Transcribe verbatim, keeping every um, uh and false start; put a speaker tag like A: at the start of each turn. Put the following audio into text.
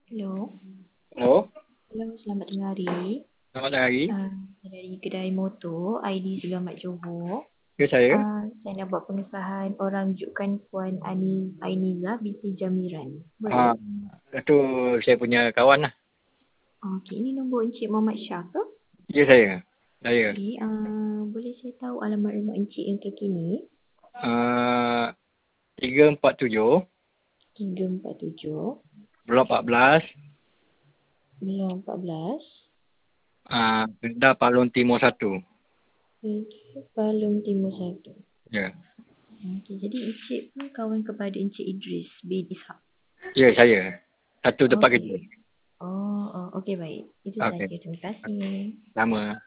A: Hello.
B: Hello.
A: Hello, selamat tengah hari.
B: Selamat hari.
A: Uh, dari kedai motor I D Selamat Johor.
B: Ya, saya.
A: Uh, saya nak buat pengesahan orang rujukan Puan Ani Ainiza binti Jamiran.
B: Ha,
A: Boleh?
B: itu saya punya kawan lah.
A: Okey, ini nombor Encik Muhammad Shah ke?
B: Ya, saya. Saya.
A: Okey, uh, boleh saya tahu alamat rumah Encik yang terkini?
B: Uh, tiga empat tujuh.
A: tiga empat tujuh.
B: Blok empat belas.
A: Blok empat belas.
B: Uh, Kedah Palung Timur satu.
A: Palung Timur satu.
B: Ya.
A: Okey, jadi Encik pun kawan kepada Encik Idris bin Ishak.
B: Ya, saya. Satu tempat kerja.
A: Okey. Oh, oh okey baik. Itu saja.
B: Okey.
A: Terima kasih.
B: Sama.